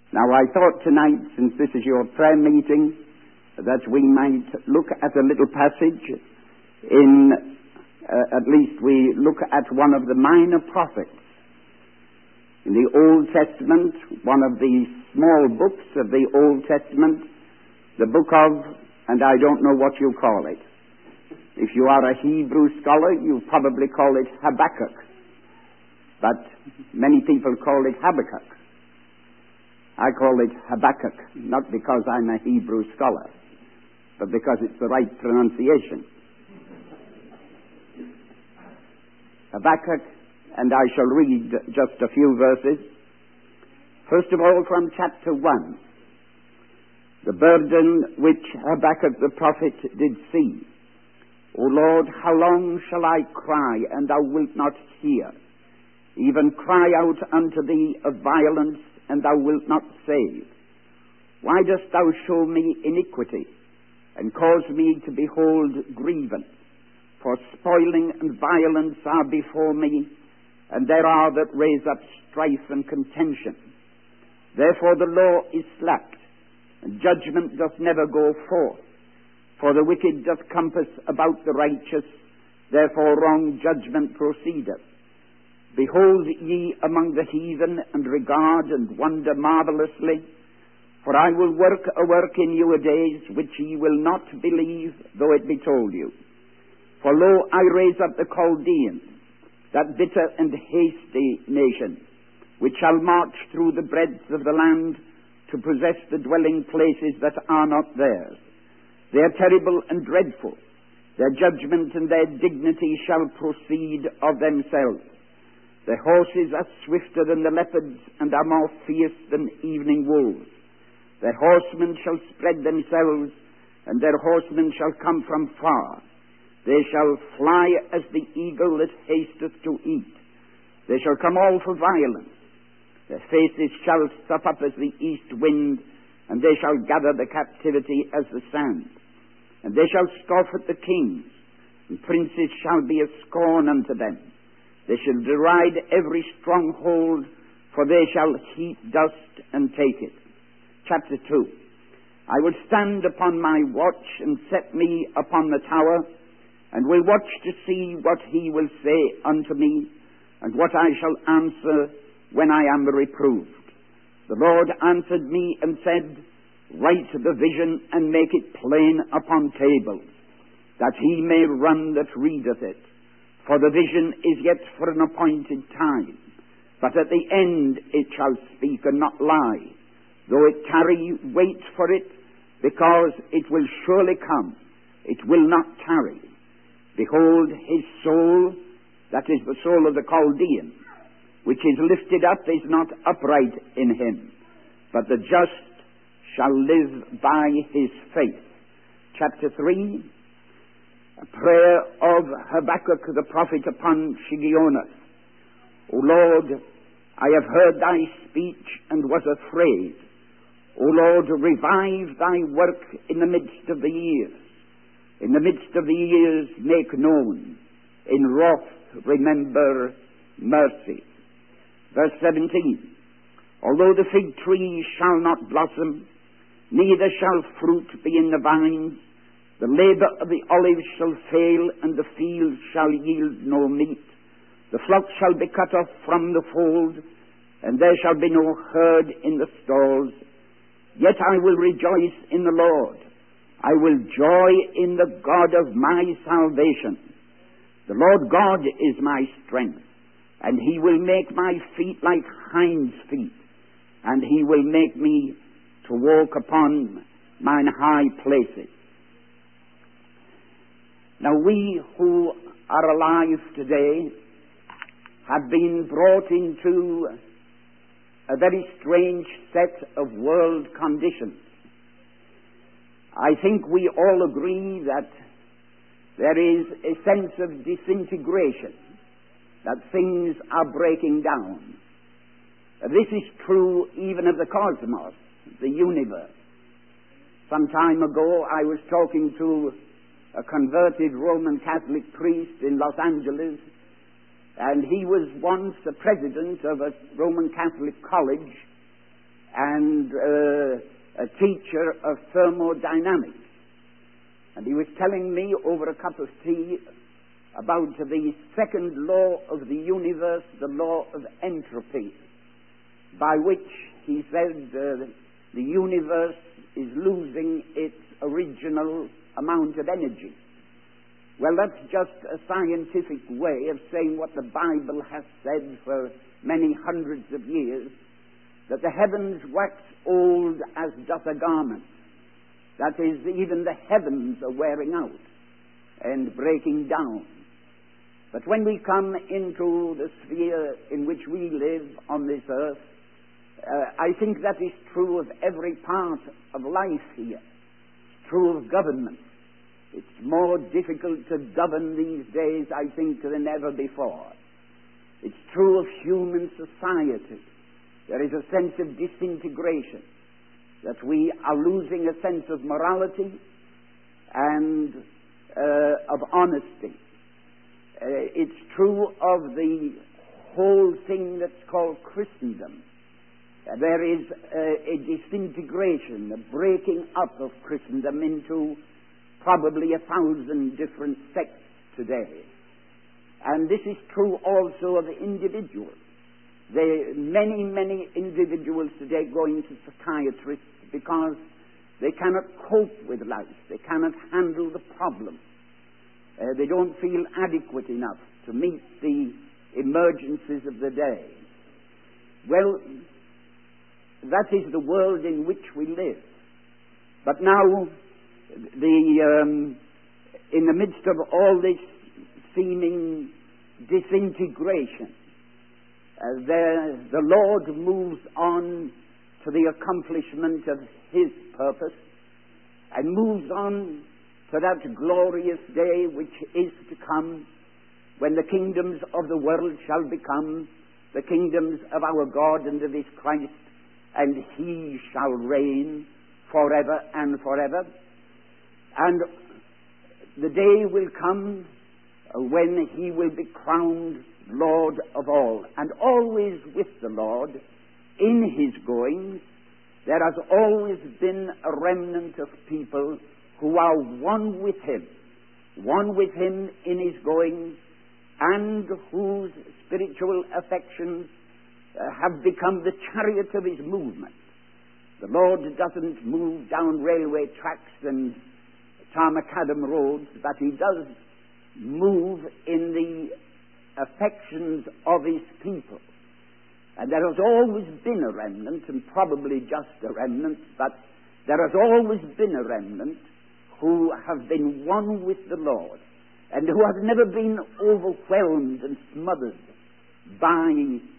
Now, I thought tonight, since this is your prayer meeting, that we might look at a little passage at least we look at one of the minor prophets in the Old Testament, one of the small books of the Old Testament, the book of, and I don't know what you call it. If you are a Hebrew scholar, you probably call it Habakkuk, but many people call it Habakkuk. I call it Habakkuk, not because I'm a Hebrew scholar, but because it's the right pronunciation. Habakkuk, and I shall read just a few verses. First of all, from chapter 1. The burden which Habakkuk the prophet did see. O Lord, how long shall I cry, and thou wilt not hear? Even cry out unto thee of violence, and thou wilt not save. Why dost thou show me iniquity, and cause me to behold grievance? For spoiling and violence are before me, and there are that raise up strife and contention. Therefore the law is slacked, and judgment doth never go forth. For the wicked doth compass about the righteous, therefore wrong judgment proceedeth. Behold ye among the heathen, and regard and wonder marvelously. For I will work a work in your days, which ye will not believe, though it be told you. For lo, I raise up the Chaldeans, that bitter and hasty nation, which shall march through the breadth of the land, to possess the dwelling places that are not theirs. They are terrible and dreadful. Their judgment and their dignity shall proceed of themselves. Their horses are swifter than the leopards, and are more fierce than evening wolves. Their horsemen shall spread themselves, and their horsemen shall come from far. They shall fly as the eagle that hasteth to eat. They shall come all for violence. Their faces shall stuff up as the east wind, and they shall gather the captivity as the sand. And they shall scoff at the kings, and princes shall be a scorn unto them. They shall deride every stronghold, for they shall heap dust and take it. Chapter 2. I will stand upon my watch, and set me upon the tower, and will watch to see what he will say unto me, and what I shall answer when I am reproved. The Lord answered me and said, Write the vision, and make it plain upon tables, that he may run that readeth it. For the vision is yet for an appointed time, but at the end it shall speak and not lie. Though it tarry, wait for it, because it will surely come. It will not tarry. Behold, his soul, that is the soul of the Chaldean, which is lifted up, is not upright in him, but the just shall live by his faith. Chapter 3, a prayer of Habakkuk the prophet upon Shigionoth. O Lord, I have heard thy speech and was afraid. O Lord, revive thy work in the midst of the years. In the midst of the years make known. In wrath remember mercy. Verse 17. Although the fig tree shall not blossom, neither shall fruit be in the vines, the labor of the olive shall fail, and the field shall yield no meat. The flock shall be cut off from the fold, and there shall be no herd in the stalls. Yet I will rejoice in the Lord. I will joy in the God of my salvation. The Lord God is my strength, and he will make my feet like hinds' feet, and he will make me to walk upon mine high places. Now we who are alive today have been brought into a very strange set of world conditions. I think we all agree that there is a sense of disintegration, that things are breaking down. This is true even of the cosmos, the universe. Some time ago I was talking to a converted Roman Catholic priest in Los Angeles, and he was once the president of a Roman Catholic college, and a teacher of thermodynamics. And he was telling me over a cup of tea about the second law of the universe, the law of entropy, by which he said the universe is losing its original amount of energy. Well, that's just a scientific way of saying what the Bible has said for many hundreds of years, that the heavens wax old as doth a garment. That is, even the heavens are wearing out and breaking down. But when we come into the sphere in which we live on this earth, I think that is true of every part of life here. It's true of government. It's more difficult to govern these days, I think, than ever before. It's true of human society. There is a sense of disintegration, that we are losing a sense of morality and of honesty. It's true of the whole thing that's called Christendom. There is a disintegration, a breaking up of Christendom into probably 1,000 different sects today. And this is true also of individuals. There are many, many individuals today going to psychiatrists because they cannot cope with life. They cannot handle the problem. They don't feel adequate enough to meet the emergencies of the day. Well, that is the world in which we live. But now, in the midst of all this seeming disintegration, the Lord moves on to the accomplishment of His purpose and moves on to that glorious day which is to come, when the kingdoms of the world shall become the kingdoms of our God and of His Christ, and He shall reign forever and forever. And the day will come when He will be crowned Lord of all. And always with the Lord, in His goings, there has always been a remnant of people who are one with Him in His goings, and whose spiritual affections have become the chariot of His movement. The Lord doesn't move down railway tracks and tarmacadam roads, but He does move in the affections of His people. And there has always been a remnant, and probably just a remnant, but there has always been a remnant who have been one with the Lord, and who have never been overwhelmed and smothered by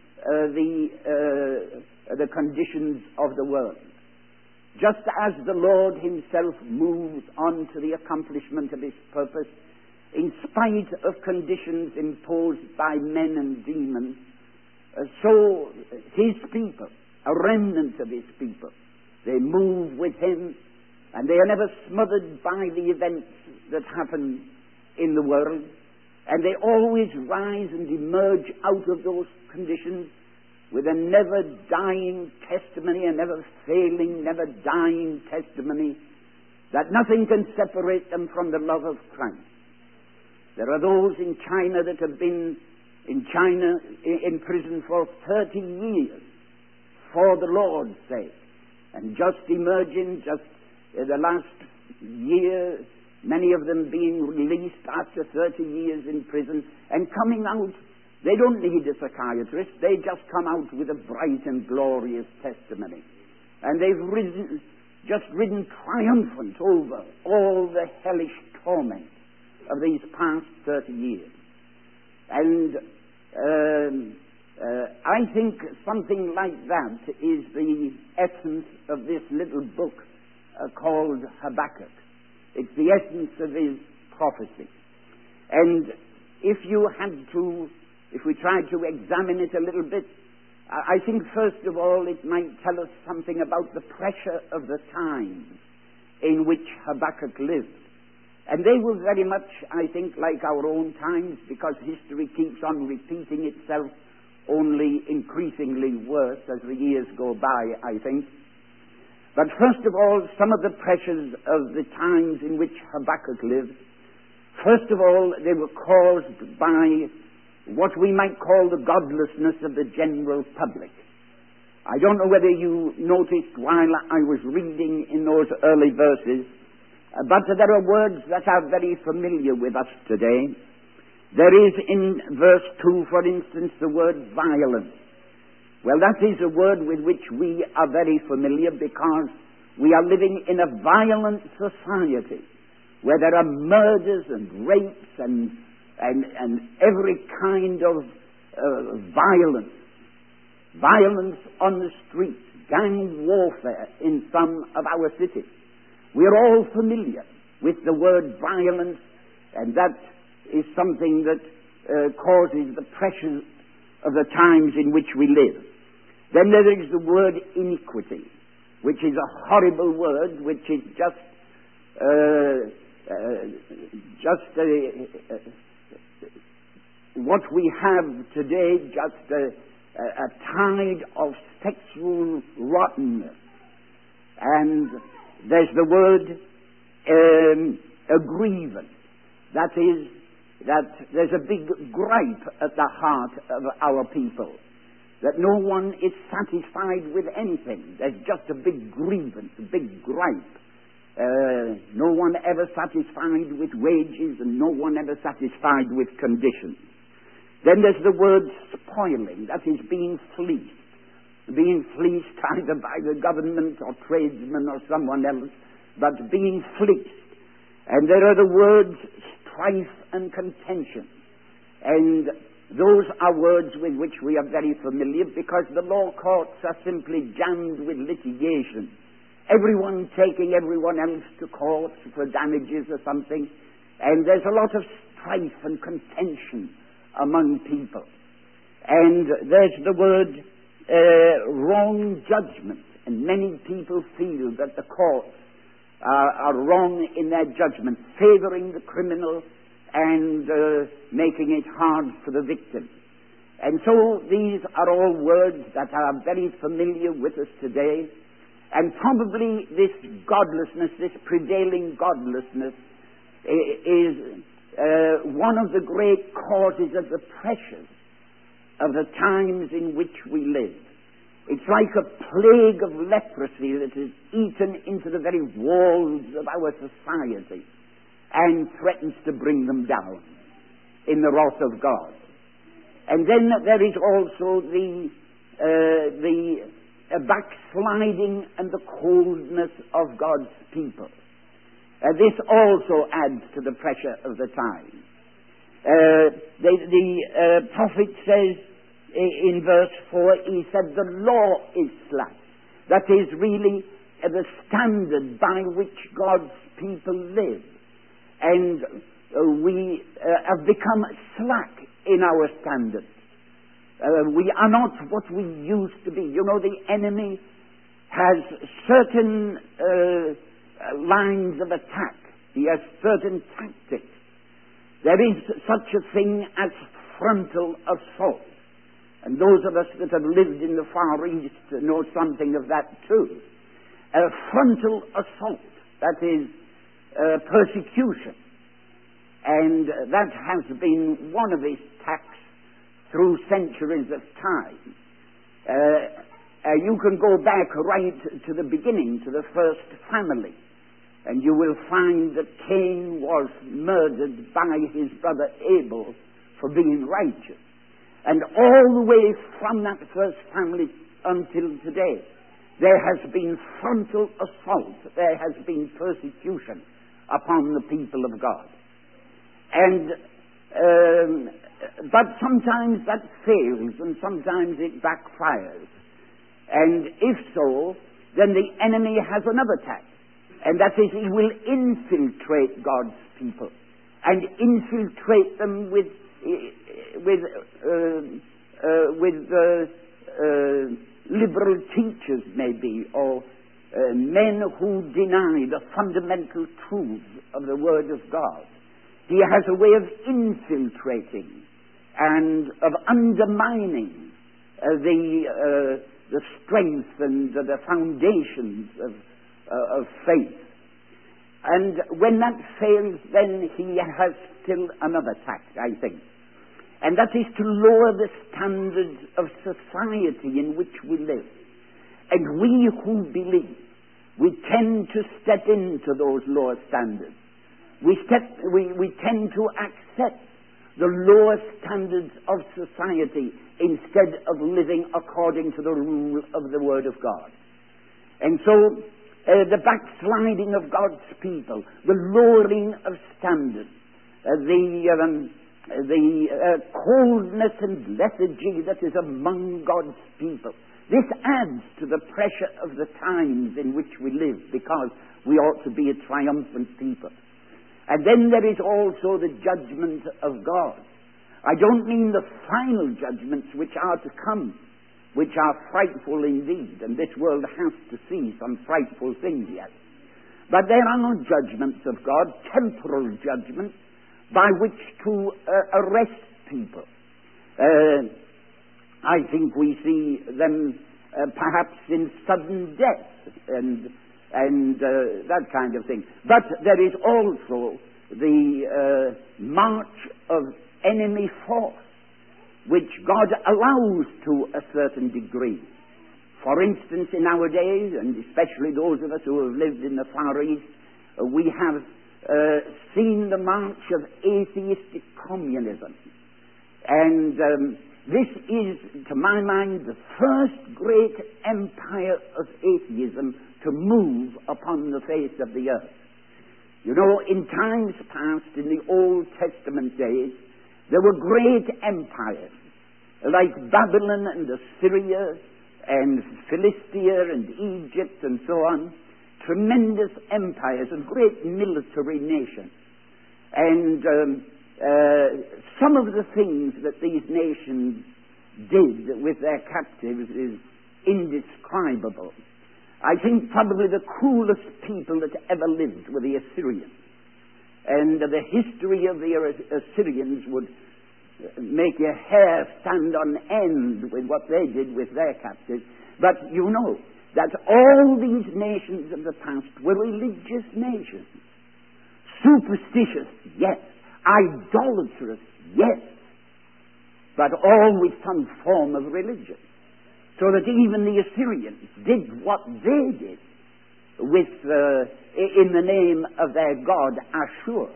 the conditions of the world. Just as the Lord Himself moves on to the accomplishment of His purpose, in spite of conditions imposed by men and demons, so His people, a remnant of His people, they move with Him, and they are never smothered by the events that happen in the world, and they always rise and emerge out of those conditions with a never-dying testimony, a never-failing, never-dying testimony that nothing can separate them from the love of Christ. There are those in China that have been in prison for 30 years for the Lord's sake, and just emerging, just the last year, many of them being released after 30 years in prison, and coming out. They don't need a psychiatrist. They just come out with a bright and glorious testimony. And they've ridden triumphant over all the hellish torment of these past 30 years. And I think something like that is the essence of this little book called Habakkuk. It's the essence of his prophecy. And if we try to examine it a little bit, I think first of all it might tell us something about the pressure of the times in which Habakkuk lived. And they were very much, I think, like our own times, because history keeps on repeating itself only increasingly worse as the years go by, I think. But first of all, some of the pressures of the times in which Habakkuk lived, first of all, they were caused by what we might call the godlessness of the general public. I don't know whether you noticed while I was reading in those early verses, but there are words that are very familiar with us today. There is in verse 2, for instance, the word violence. Well, that is a word with which we are very familiar because we are living in a violent society where there are murders and rapes and every kind of violence. Violence on the streets, gang warfare in some of our cities. We are all familiar with the word violence, and that is something that causes the pressures of the times in which we live. Then there is the word iniquity, which is a horrible word, which is what we have today, just a tide of sexual rottenness. And there's the word a grievance. That is, that there's a big gripe at the heart of our people, that no one is satisfied with anything. There's just a big grievance, a big gripe. No one ever satisfied with wages, and no one ever satisfied with conditions. Then there's the word spoiling, that is being fleeced. Being fleeced either by the government or tradesmen or someone else, but being fleeced. And there are the words strife and contention. And those are words with which we are very familiar because the law courts are simply jammed with litigation. Everyone taking everyone else to court for damages or something. And there's a lot of strife and contention among people. And there's the word wrong judgment. And many people feel that the courts are wrong in their judgment, favoring the criminal and making it hard for the victim. And so these are all words that are very familiar with us today. And probably this godlessness, this prevailing godlessness, is one of the great causes of the pressures of the times in which we live. It's like a plague of leprosy that has eaten into the very walls of our society and threatens to bring them down in the wrath of God. And then there is also the backsliding and the coldness of God's people. This also adds to the pressure of the time. The prophet says in verse 4, he said, the law is slack. That is really the standard by which God's people live. And we have become slack in our standards. We are not what we used to be. You know, the enemy has certain lines of attack. He has certain tactics. There is such a thing as frontal assault. And those of us that have lived in the Far East know something of that too. Frontal assault, that is persecution. And that has been one of his attacks through centuries of time. You can go back right to the beginning, to the first family, and you will find that Cain was murdered by his brother Abel for being righteous. And all the way from that first family until today, there has been frontal assault, there has been persecution upon the people of God. And but sometimes that fails, and sometimes it backfires. And if so, then the enemy has another tact, and that is he will infiltrate God's people and infiltrate them with liberal teachers, maybe, or men who deny the fundamental truths of the Word of God. He has a way of infiltrating and of undermining the strength and the foundations of faith. And when that fails, then he has still another tact, I think. And that is to lower the standards of society in which we live. And we who believe, we tend to step into those lower standards. We tend to accept the lower standards of society instead of living according to the rule of the Word of God. And so the backsliding of God's people, the lowering of standards, the coldness and lethargy that is among God's people, this adds to the pressure of the times in which we live, because we ought to be a triumphant people. And then there is also the judgment of God. I don't mean the final judgments which are to come, which are frightful indeed, and this world has to see some frightful things yet. But there are judgments of God, temporal judgments, by which to arrest people. I think we see them perhaps in sudden death and that kind of thing. But there is also the march of enemy force, which God allows to a certain degree. For instance, in our days, and especially those of us who have lived in the Far East, we have seen the march of atheistic communism. And this is, to my mind, the first great empire of atheism to move upon the face of the earth. You know, in times past, in the Old Testament days, there were great empires, like Babylon and Assyria and Philistia and Egypt and so on, tremendous empires and great military nations. And some of the things that these nations did with their captives is indescribable. I think probably the cruelest people that ever lived were the Assyrians. And the history of the Assyrians would make your hair stand on end with what they did with their captives. But you know that all these nations of the past were religious nations. Superstitious, yes. Idolatrous, yes. But all with some form of religion. So that even the Assyrians did what they did with in the name of their god Ashur.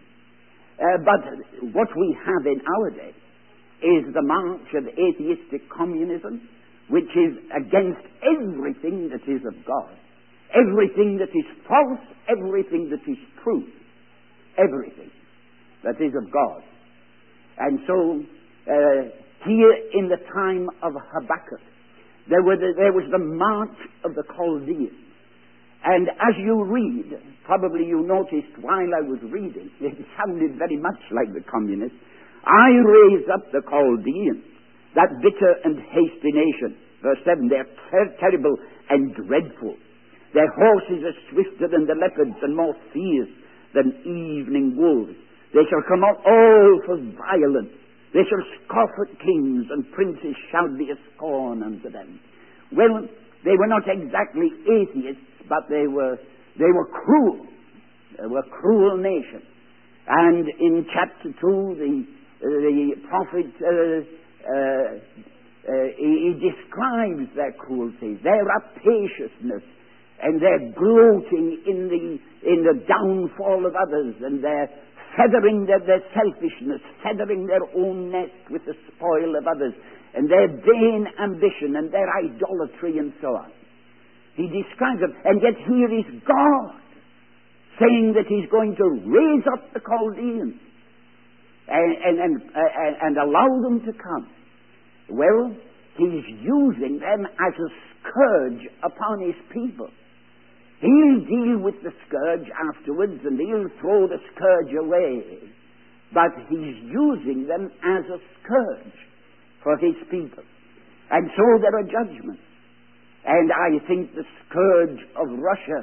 But what we have in our day is the march of atheistic communism, which is against everything that is of God, everything that is false, everything that is true, everything that is of God. And so here in the time of Habakkuk, there was the march of the Chaldeans. And as you read, probably you noticed while I was reading, it sounded very much like the communists. I raise up the Chaldeans, that bitter and hasty nation. Verse 7, they're terrible and dreadful. Their horses are swifter than the leopards and more fierce than evening wolves. They shall come out all for violence. They shall scoff at kings, and princes shall be a scorn unto them. Well, they were not exactly atheists, but they were cruel. They were a cruel nation. And in chapter 2, the prophet he describes their cruelty, their rapaciousness, and their gloating in the downfall of others, and their feathering their selfishness, feathering their own nest with the spoil of others, and their vain ambition and their idolatry and so on. He describes them, and yet here is God saying that He's going to raise up the Chaldeans and allow them to come. Well, He's using them as a scourge upon His people. He'll deal with the scourge afterwards, and He'll throw the scourge away. But He's using them as a scourge for His people. And so there are judgments. And I think the scourge of Russia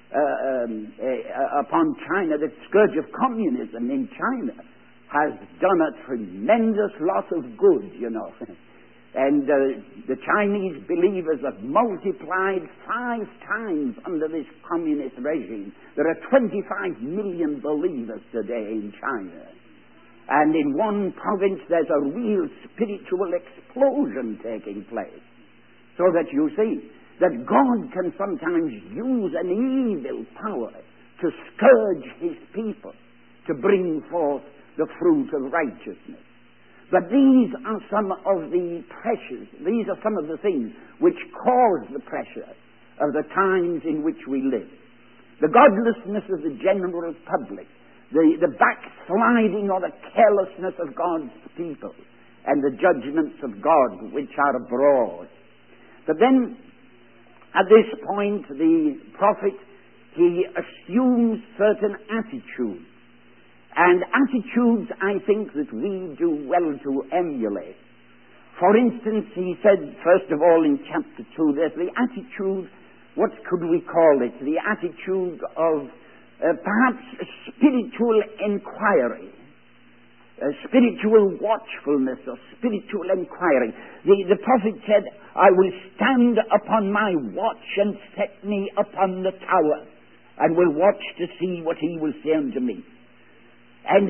upon China, the scourge of communism in China, has done a tremendous lot of good, you know. And the Chinese believers have multiplied 5 times under this communist regime. There are 25 million believers today in China. And in one province there's a real spiritual explosion taking place. So that you see that God can sometimes use an evil power to scourge his people, to bring forth the fruit of righteousness. But these are some of the pressures, these are some of the things which cause the pressure of the times in which we live. The godlessness of the general public, the backsliding or the carelessness of God's people, and the judgments of God which are abroad. But then, at this point, the prophet, he assumes certain attitudes. And attitudes, I think, that we do well to emulate. For instance, he said, first of all, in chapter 2, there's the attitude, what could we call it? The attitude of perhaps spiritual inquiry, spiritual watchfulness or spiritual inquiry. The prophet said, I will stand upon my watch and set me upon the tower, and will watch to see what he will say unto me. And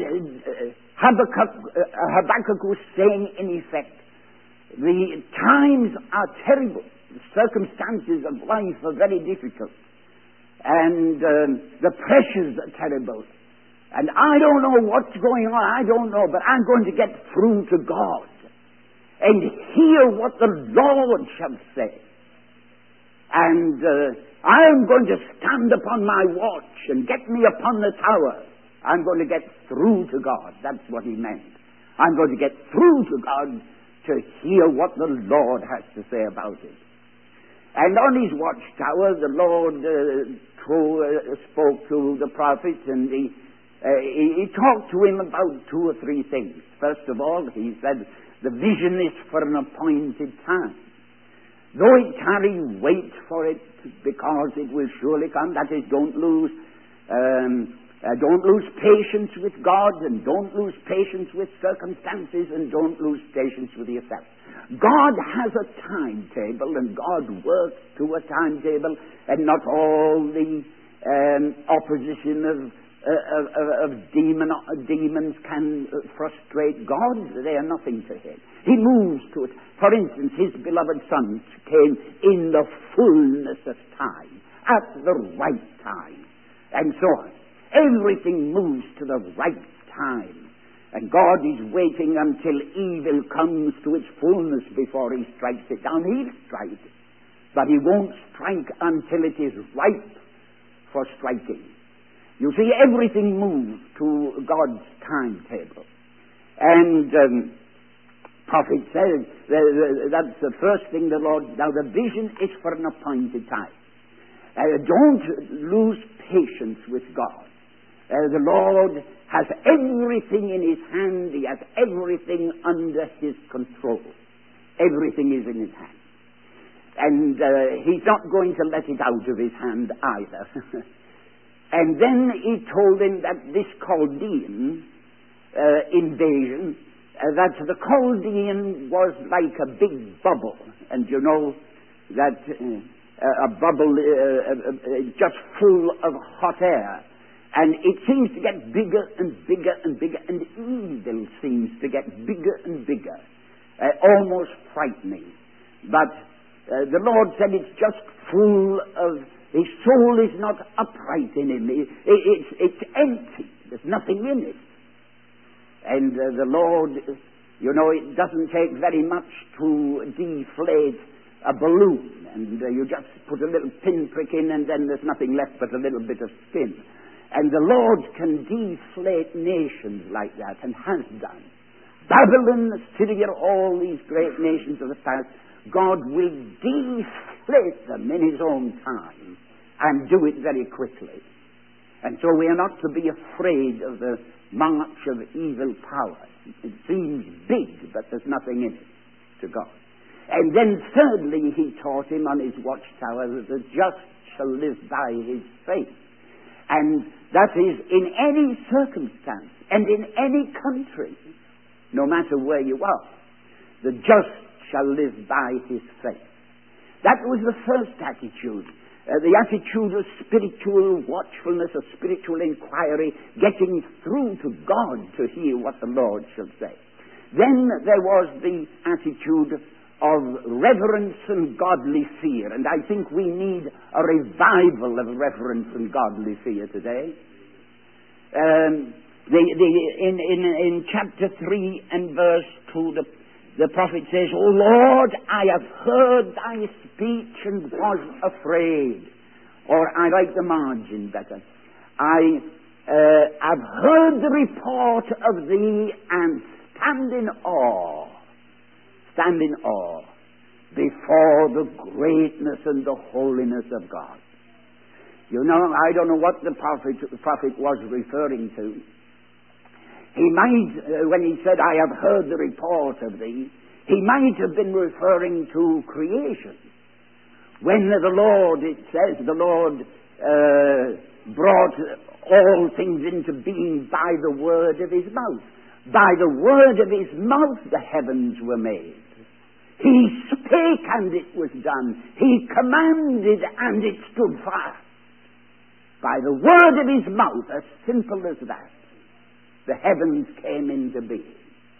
Habakkuk was saying, in effect, the times are terrible. The circumstances of life are very difficult. And the pressures are terrible. And I don't know what's going on. I don't know. But I'm going to get through to God and hear what the Lord shall say. And I'm going to stand upon my watch and get me upon the tower. I'm going to get through to God. That's what he meant. I'm going to get through to God to hear what the Lord has to say about it. And on his watchtower, the Lord spoke to the prophet, and he talked to him about 2 or 3 things. First of all, he said, the vision is for an appointed time. Though it tarry, wait for it, because it will surely come. That is, don't lose patience with God, and don't lose patience with circumstances, and don't lose patience with yourself. God has a timetable, and God works to a timetable, and not all the opposition of demons can frustrate God. They are nothing to him. He moves to it. For instance, his beloved Son came in the fullness of time, at the right time, and so on. Everything moves to the right time. And God is waiting until evil comes to its fullness before he strikes it down. He'll strike it. But he won't strike until it is ripe for striking. You see, everything moves to God's timetable. And prophet says, that's the first thing the Lord... Now, the vision is for an appointed time. Don't lose patience with God. The Lord has everything in his hand. He has everything under his control. Everything is in his hand. And he's not going to let it out of his hand either. And then he told him that this Chaldean invasion, that the Chaldean was like a big bubble. And you know that a bubble just full of hot air. And it seems to get bigger and bigger and bigger, and evil seems to get bigger and bigger, almost frightening. But the Lord said it's just full of, his soul is not upright in him. It's empty. There's nothing in it. And the Lord, you know, it doesn't take very much to deflate a balloon. And you just put a little pinprick in, and then there's nothing left but a little bit of spin. And the Lord can deflate nations like that, and has done. Babylon, Syria, all these great nations of the past, God will deflate them in his own time, and do it very quickly. And so we are not to be afraid of the march of evil power. It seems big, but there's nothing in it to God. And then thirdly, he taught him on his watchtower that the just shall live by his faith. And that is in any circumstance and in any country, no matter where you are. The just shall live by his faith. That was the first attitude. The attitude of spiritual watchfulness, of spiritual inquiry, getting through to God to hear what the Lord shall say. Then there was the attitude of reverence and godly fear, and I think we need a revival of reverence and godly fear today. In chapter 3 and verse 2, the prophet says, O Lord, I have heard thy speech and was afraid. Or I like the margin better. I have heard the report of thee and stand in awe before the greatness and the holiness of God. You know, I don't know what the prophet was referring to. He might, when he said, I have heard the report of thee, he might have been referring to creation. When the Lord, it says, the Lord brought all things into being by the word of his mouth. By the word of his mouth the heavens were made. He spake and it was done. He commanded and it stood fast. By the word of his mouth, as simple as that, the heavens came into being.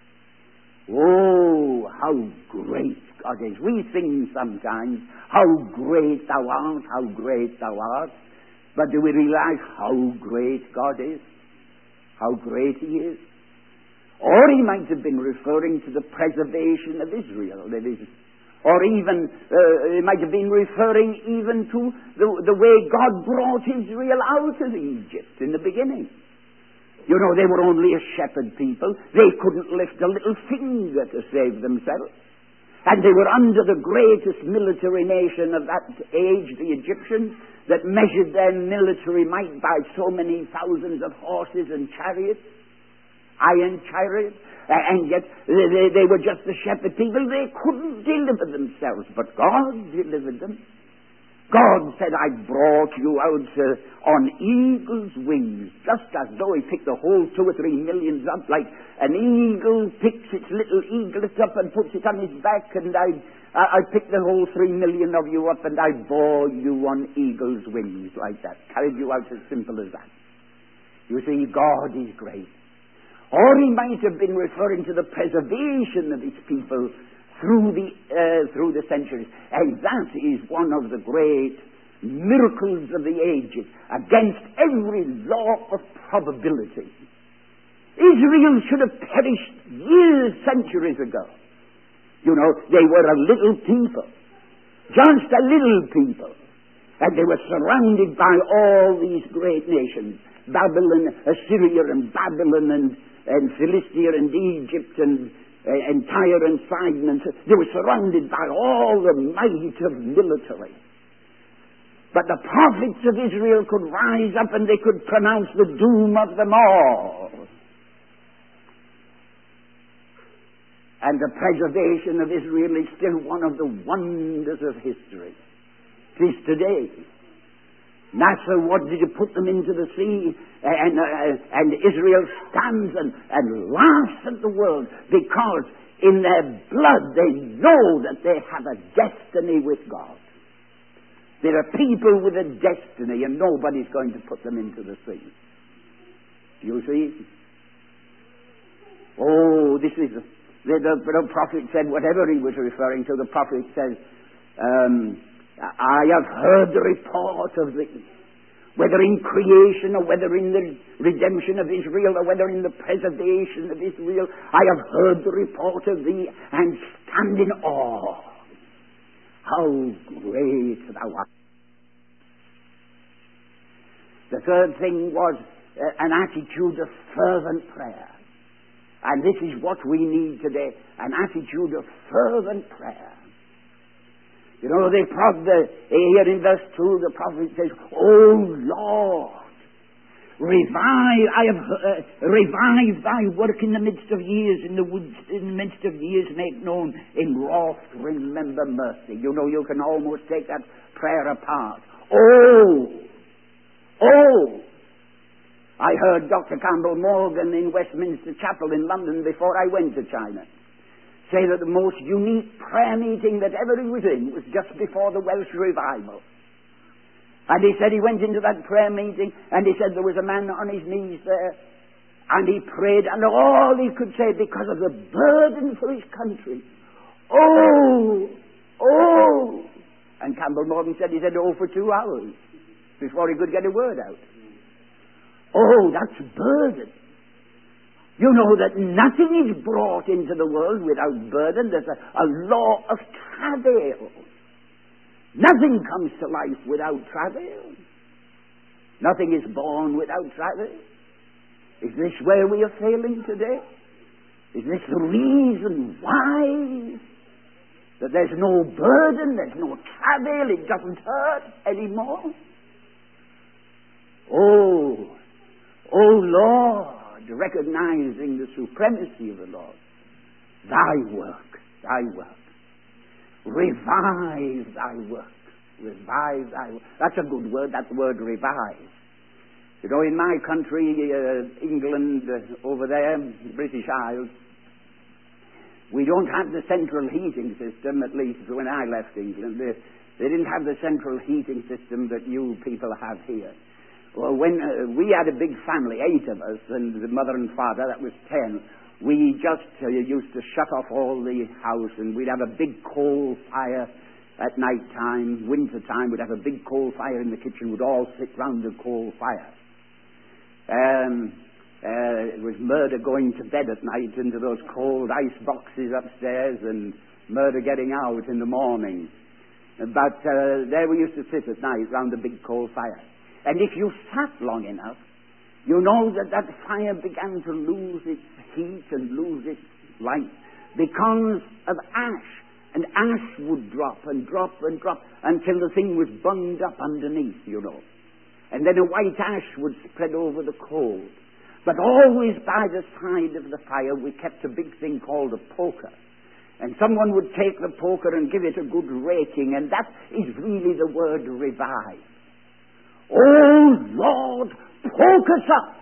Oh, how great God is. We sing sometimes, how great thou art, how great thou art. But do we realize how great God is? How great he is? Or he might have been referring to the preservation of Israel. Or even, he might have been referring even to the way God brought Israel out of Egypt in the beginning. You know, they were only a shepherd people. They couldn't lift a little finger to save themselves. And they were under the greatest military nation of that age, the Egyptians, that measured their military might by so many thousands of horses and chariots, iron chariots, and yet they were just the shepherd people. They couldn't deliver themselves, but God delivered them. God said, I brought you out on eagle's wings, just as though he picked the whole 2 or 3 millions up, like an eagle picks its little eaglet up and puts it on his back, and I picked the whole 3 million of you up, and I bore you on eagle's wings like that. Carried you out as simple as that. You see, God is great. Or he might have been referring to the preservation of his people through the centuries. And that is one of the great miracles of the ages, against every law of probability. Israel should have perished centuries ago. You know, they were a little people, just a little people, and they were surrounded by all these great nations, Babylon, Assyria and Babylon and Philistia and Egypt and Tyre and Sidon, and they were surrounded by all the might of military. But the prophets of Israel could rise up and they could pronounce the doom of them all. And the preservation of Israel is still one of the wonders of history. It is today. NASA, what did you put them into the sea? And Israel stands and laughs at the world because in their blood they know that they have a destiny with God. There are people with a destiny and nobody's going to put them into the sea. You see? Oh, this is... The prophet said, whatever he was referring to, the prophet says, I have heard the report of thee, whether in creation or whether in the redemption of Israel or whether in the preservation of Israel, I have heard the report of thee and stand in awe. How great thou art. The third thing was an attitude of fervent prayer. And this is what we need today, an attitude of fervent prayer. You know, here in verse 2, the prophet says, O Lord, revive thy work in the midst of years, in the midst of years make known, in wrath remember mercy. You know, you can almost take that prayer apart. Oh! I heard Dr. Campbell Morgan in Westminster Chapel in London before I went to China say that the most unique prayer meeting that ever he was in was just before the Welsh revival. And he said he went into that prayer meeting, and he said there was a man on his knees there, and he prayed, and all he could say, because of the burden for his country, oh, oh. And Campbell Morgan said he said, oh, for 2 hours before he could get a word out. Oh, that's burden. You know that nothing is brought into the world without burden. There's a law of travail. Nothing comes to life without travail. Nothing is born without travail. Is this where we are failing today? Is this the reason why? That there's no burden, there's no travail, it doesn't hurt anymore? Oh Lord, recognizing the supremacy of the Lord, thy work. Revive thy work. Revive thy work. That's a good word, that word revive. You know, in my country, England, over there, the British Isles, we don't have the central heating system, at least when I left England. They didn't have the central heating system that you people have here. Well, when we had a big family, 8 of us, and the mother and father, that was 10, we just used to shut off all the house, and we'd have a big coal fire at night time. Winter time, we'd have a big coal fire in the kitchen. We'd all sit round the coal fire. It was murder going to bed at night into those cold ice boxes upstairs, and murder getting out in the morning. But there we used to sit at night round the big coal fire. And if you sat long enough, you know that fire began to lose its heat and lose its light because of ash. And ash would drop and drop and drop until the thing was bunged up underneath, you know. And then a white ash would spread over the coals. But always by the side of the fire we kept a big thing called a poker. And someone would take the poker and give it a good raking, and that is really the word revive. Oh Lord, poke us up.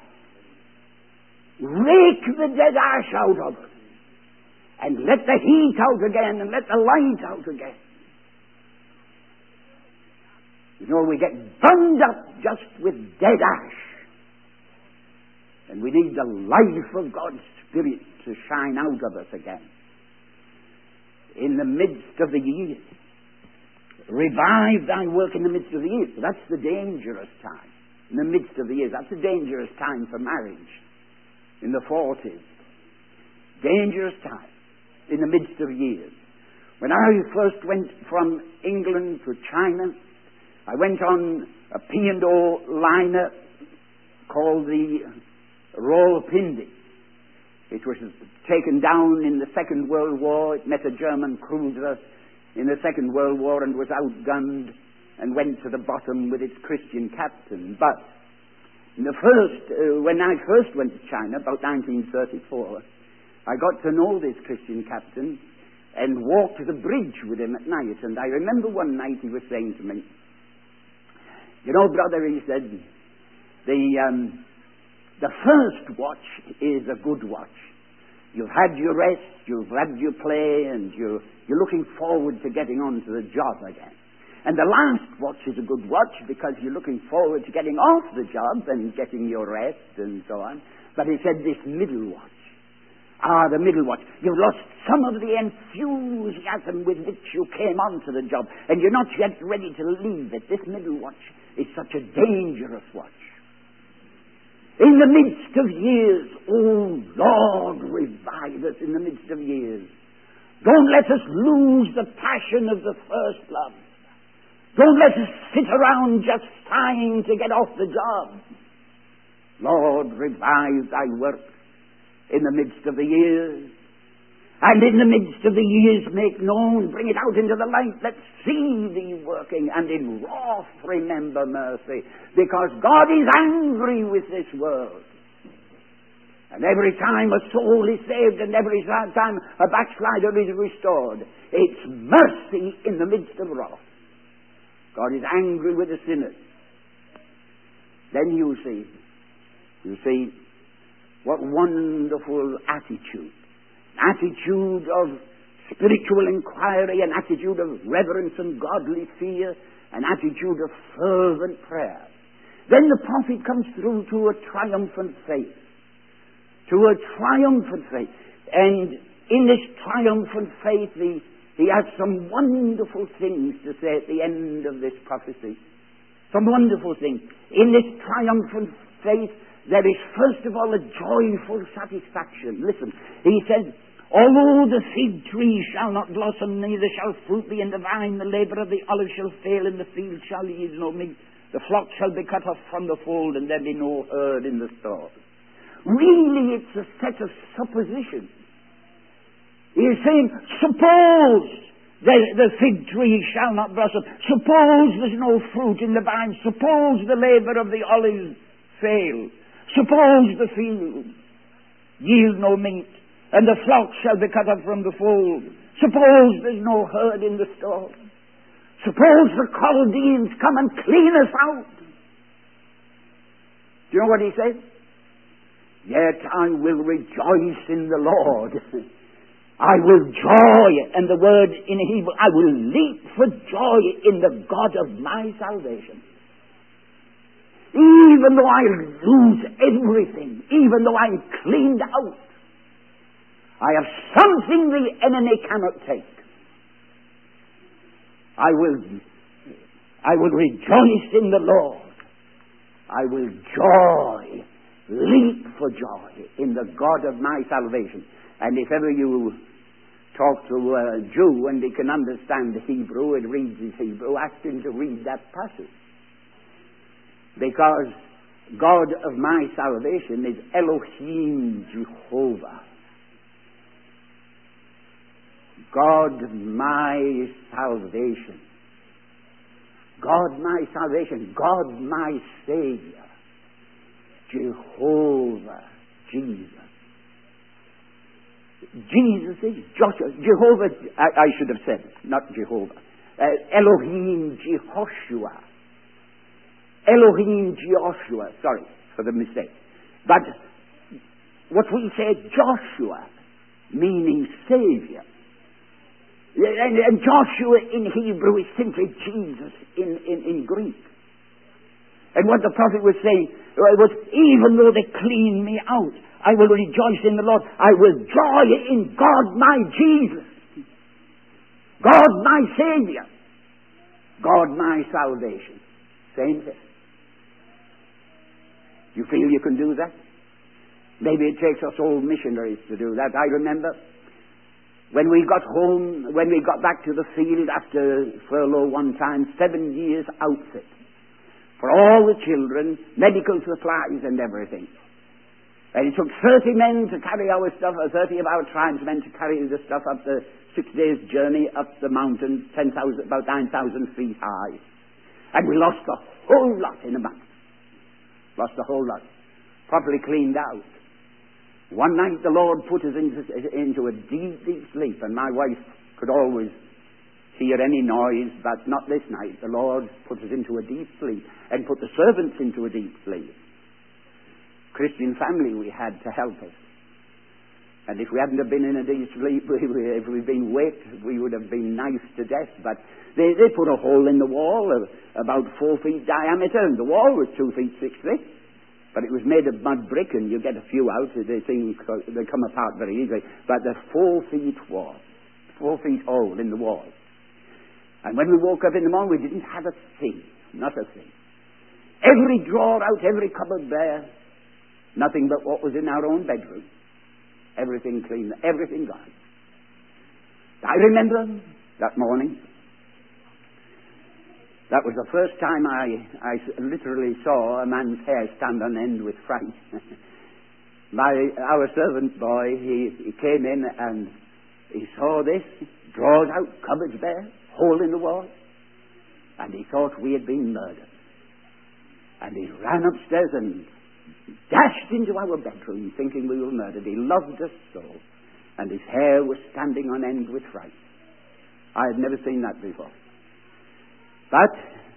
Rake the dead ash out of us. And let the heat out again, and let the light out again. You know, we get burned up just with dead ash. And we need the life of God's Spirit to shine out of us again. In the midst of the years. Revive thy work in the midst of the years. That's the dangerous time. In the midst of the years. That's a dangerous time for marriage. In the 40s. Dangerous time. In the midst of years. When I first went from England to China, I went on a P&O liner called the Rawalpindi. It was taken down in the Second World War. It met a German cruiser in the Second World War and was outgunned and went to the bottom with its Christian captain. But when I first went to China, about 1934, I got to know this Christian captain and walked the bridge with him at night. And I remember one night he was saying to me, you know, brother, he said, the first watch is a good watch. You've had your rest, you've had your play, and you're looking forward to getting on to the job again. And the last watch is a good watch because you're looking forward to getting off the job and getting your rest and so on. But he said this middle watch. The middle watch. You've lost some of the enthusiasm with which you came onto the job, and you're not yet ready to leave it. This middle watch is such a dangerous watch. In the midst of years, oh Lord, revive us in the midst of years. Don't let us lose the passion of the first love. Don't let us sit around just trying to get off the job. Lord, revive thy work in the midst of the years. And in the midst of the years make known, bring it out into the light. Let's see thee working, and in wrath remember mercy, because God is angry with this world. And every time a soul is saved, and every time a backslider is restored, it's mercy in the midst of wrath. God is angry with the sinners. Then you see, what wonderful attitude. Attitude of spiritual inquiry, an attitude of reverence and godly fear, an attitude of fervent prayer. Then the prophet comes through to a triumphant faith. To a triumphant faith. And in this triumphant faith, he has some wonderful things to say at the end of this prophecy. Some wonderful things. In this triumphant faith, there is first of all a joyful satisfaction. Listen, he says, although the fig tree shall not blossom, neither shall fruit be in the vine, the labour of the olive shall fail, and the field shall yield no meat. The flock shall be cut off from the fold, and there be no herd in the stall. Really, it's a set of suppositions. He is saying, suppose the fig tree shall not blossom. Suppose there's no fruit in the vine. Suppose the labour of the olive fail. Suppose the field yield no meat, and the flock shall be cut off from the fold. Suppose there's no herd in the stall. Suppose the Chaldeans come and clean us out. Do you know what he says? Yet I will rejoice in the Lord. I will joy, and the word in Hebrew, I will leap for joy in the God of my salvation. Even though I lose everything, even though I'm cleaned out, I have something the enemy cannot take. I will rejoice in the Lord. I will joy, leap for joy in the God of my salvation. And if ever you talk to a Jew and he can understand Hebrew and reads his Hebrew, ask him to read that passage. Because God of my salvation is Elohim Jehovah. God my salvation. God my salvation. God my Savior. Jehovah. Jesus. Jesus is Joshua. Jehovah, I should have said, not Jehovah. Elohim Jehoshua. Elohim Jehoshua. Sorry for the mistake. But what we say, Joshua, meaning Savior. And Joshua in Hebrew is simply Jesus in Greek. And what the prophet was saying was, even though they clean me out, I will rejoice in the Lord. I will joy in God my Jesus. God my Savior. God my salvation. Same thing. You feel you can do that? Maybe it takes us old missionaries to do that. I remember when we got home, when we got back to the field after furlough one time, 7 years outfit for all the children, medical supplies and everything. And it took 30 men to carry our stuff, or 30 of our tribesmen to carry the stuff up the 6 days' journey up the mountain, about 9,000 feet high. And we lost the whole lot in a month. Lost the whole lot. Properly cleaned out. One night the Lord put us into a deep, deep sleep, and my wife could always hear any noise, but not this night. The Lord put us into a deep sleep, and put the servants into a deep sleep. Christian family we had to help us. And if we hadn't have been in a deep sleep, if we'd been waked, we would have been knifed to death. But they put a hole in the wall of about 4 feet diameter, and the wall was 2 feet 6 feet. But it was made of mud brick, and you get a few out. They come apart very easily. But the 4 feet wall, 4 feet hole in the wall. And when we woke up in the morning, we didn't have a thing, not a thing. Every drawer out, every cupboard bare, nothing but what was in our own bedroom. Everything clean, everything gone. I remember that morning. That was the first time I literally saw a man's hair stand on end with fright. Our servant boy, he came in and he saw this, drawers out, cupboards bare, hole in the wall, and he thought we had been murdered. And he ran upstairs and dashed into our bedroom thinking we were murdered. He loved us so, and his hair was standing on end with fright. I had never seen that before. But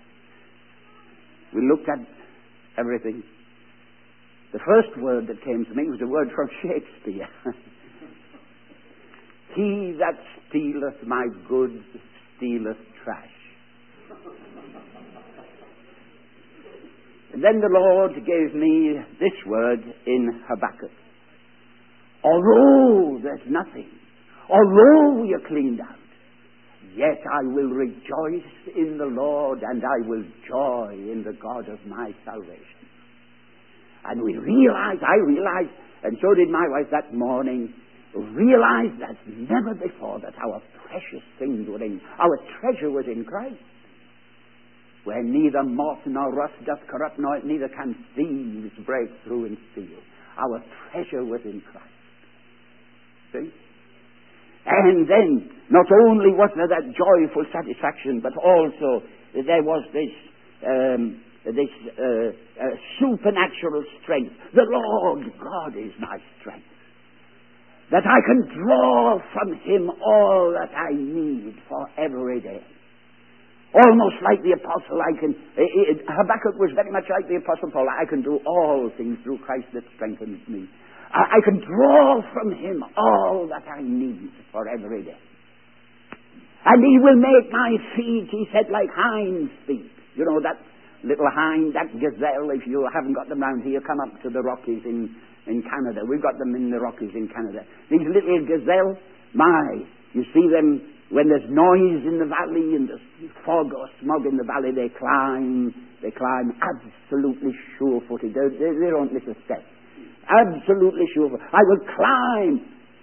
we looked at everything. The first word that came to me was a word from Shakespeare. He that stealeth my goods stealeth trash. And then the Lord gave me this word in Habakkuk. Although there's nothing, although we are cleaned out, yet I will rejoice in the Lord, and I will joy in the God of my salvation. And I realized, and so did my wife that morning, realized as never before that our precious things were our treasure was in Christ. Where neither moth nor rust doth corrupt, nor neither can thieves break through and steal. Our treasure was in Christ. See? And then, not only was there that joyful satisfaction, but also there was this supernatural strength. The Lord God is my strength. That I can draw from Him all that I need for every day. Almost like the apostle, Habakkuk was very much like the apostle Paul. I can do all things through Christ that strengthens me. I can draw from Him all that I need for every day. And He will make my feet, he said, like hinds' feet. You know, that little hind, that gazelle, if you haven't got them round here, come up to the Rockies in Canada. We've got them in the Rockies in Canada. These little gazelle, you see them when there's noise in the valley and there's fog or smog in the valley, they climb absolutely sure-footed. They don't miss a step. Absolutely sure-footed. I will climb.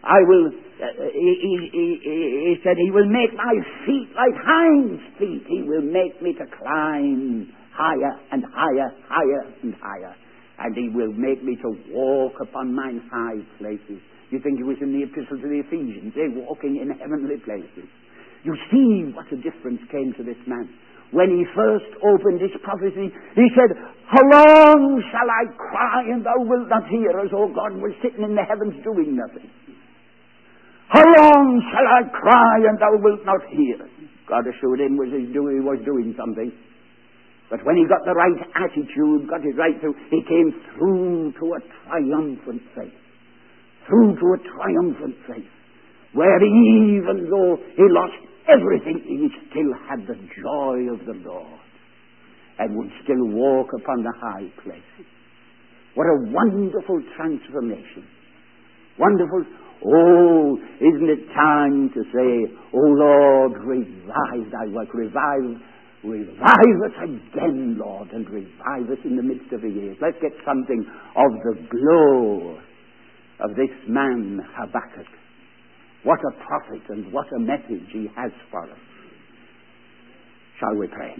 He said, He will make my feet like hinds' feet. He will make me to climb higher and higher, higher and higher. And He will make me to walk upon mine high places. You think He was in the Epistle to the Ephesians? They're walking in heavenly places. You see what a difference came to this man. When he first opened his prophecy, he said, how long shall I cry and thou wilt not hear, as though God was sitting in the heavens doing nothing? How long shall I cry and thou wilt not hear? God assured him he was doing something. But when he got the right attitude, got it right through, he came through to a triumphant faith. Through to a triumphant faith, where even though he lost everything, he still had the joy of the Lord and would still walk upon the high places. What a wonderful transformation. Wonderful. Oh, isn't it time to say, oh Lord, revive thy work, revive us again, Lord, and revive us in the midst of the years. Let's get something of the glow of this man Habakkuk. What a prophet and what a message he has for us. Shall we pray?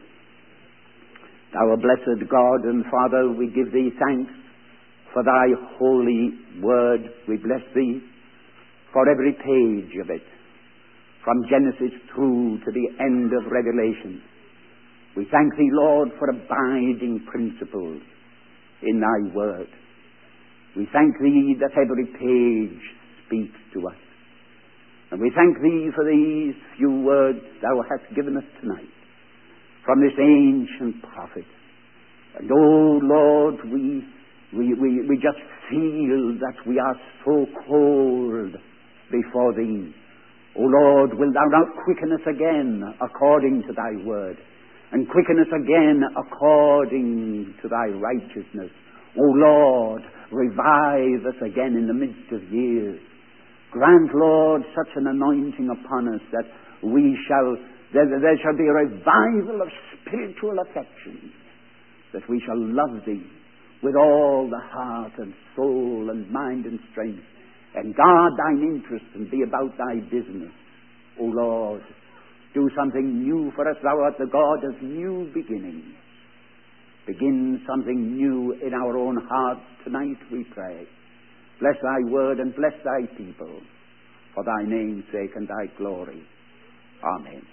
Our blessed God and Father, we give Thee thanks for Thy holy word. We bless Thee for every page of it, from Genesis through to the end of Revelation. We thank Thee, Lord, for abiding principles in Thy word. We thank Thee that every page speaks to us. And we thank Thee for these few words Thou hast given us tonight from this ancient prophet. And oh Lord, we just feel that we are so cold before Thee. Oh Lord, wilt Thou now quicken us again according to Thy word, and quicken us again according to Thy righteousness. O Lord, revive us again in the midst of years. Grant, Lord, such an anointing upon us that there shall be a revival of spiritual affection, that we shall love Thee with all the heart and soul and mind and strength, and guard Thine interest and be about Thy business. O Lord, do something new for us. Thou art the God of new beginnings. Begin something new in our own hearts tonight, we pray. Bless Thy word and bless Thy people, for Thy name's sake and Thy glory. Amen.